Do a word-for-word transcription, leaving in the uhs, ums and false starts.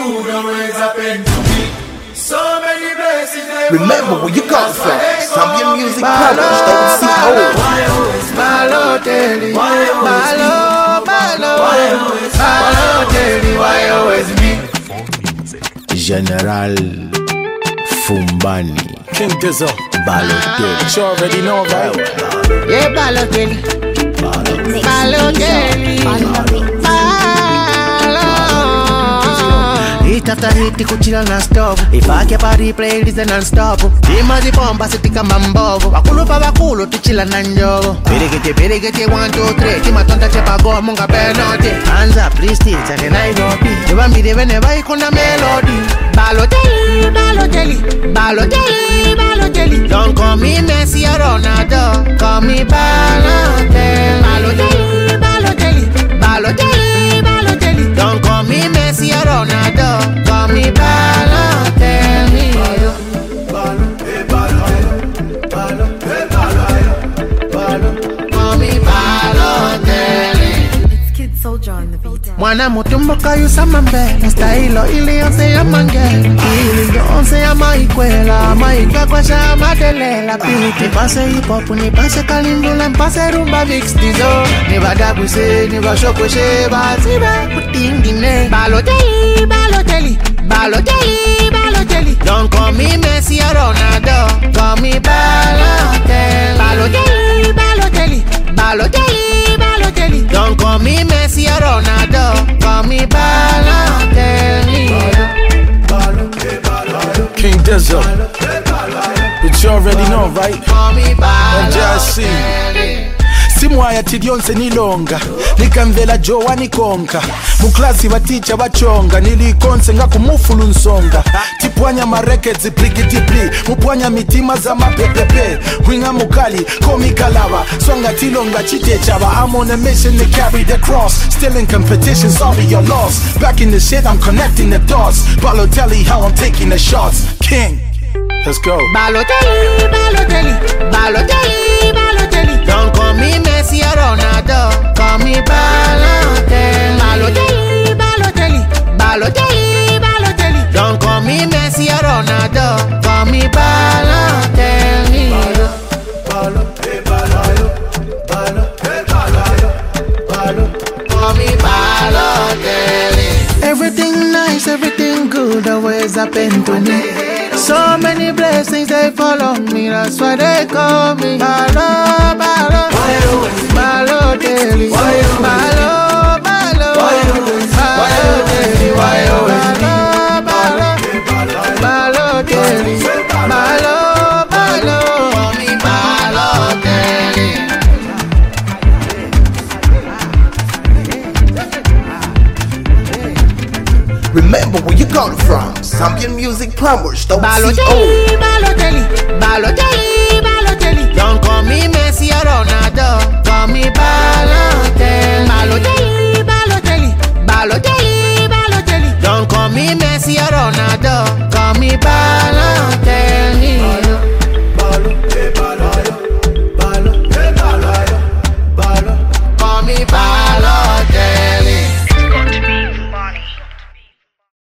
good always happen to me. So many blessings. Remember where you come from. Zambian Music Products, don't see old. Why always Balotelli? Why always Balo, Balo, Why always Balotelli? Why always me? General Fumbani King Dizzo, Balotelli. you already know, right? Yeah, Balotelli. Balotelli. Balo. Hit after hit kuchila na stop. Ifake party playlist non-stop. Dima di bomba sitika mambovo. Wakulu pa wakulu tuchila na njogo. Perigete perigete one two three. Kima tonta chepa go munga penalty. Hands up please teach and I go be. Jibambi whenever ikuna melody. Balotelli, Balotelli, Balotelli, Balotelli. Don't call me Messi or Ronaldo. Call me Balotelli. Balotelli, Balotelli, Balotelli, Balotelli. Don't call me Messi or Ronaldo. Call me Balotelli. Call me Balotelli. It's Kid Soldier on the beat. Mwana mutumboka yusama mbele. Stailo ili yonse ya mangela. Ili yonse ya maikwela. Maika kwa sha madelela. Piti pase hip hop. Ni pase kalindula. Mpase rumba mix dizo. Ni badabuse. Ni bashokweshe. Bazibe kutingine. Balotelli, Balotelli, Balotelli, Balotelli. Don't call me Messi or Ronaldo. Call me Balotelli. Balotelli, Balotelli, Balotelli, Balotelli. Don't call me Messi or Ronaldo. Call me Balotelli. King Dizzo, but you already know, right? Call me M J Balotelli. C. Simwaya tidionse nilonga nikamvela jowa nikonka muklasi baticha bachonga nilikonse nga kumufulu nsonga tipwanya marekezi plikitipli mupwanya mitima za mapepepe winga mukali komikalaba songa tilonga chitechaba. I'm on a mission to carry the cross, still in competition, sorry you're lost. Back in the shit, I'm connecting the dots. Balotelli, how I'm taking the shots. King, let's go. Balotelli, Balotelli, Balotelli, Balotelli. Don't call me Messi or Ronaldo. Call me Balotelli. Balotelli, Balotelli, Balotelli, Balotelli. Don't call me Messi or Ronaldo. Call me Balotelli. Call me Balotelli. Everything nice, everything good always happen to me. So many blessings they follow me, that's why they call me Balo, Balo, Balotelli, Balo, Balo, Balotelli, Balo, Balotelli, Balo, Balo, call me Balotelli. Remember where you come from. Zambian Music Plumbers, don't see old. Balotelli, Balotelli, Balotelli.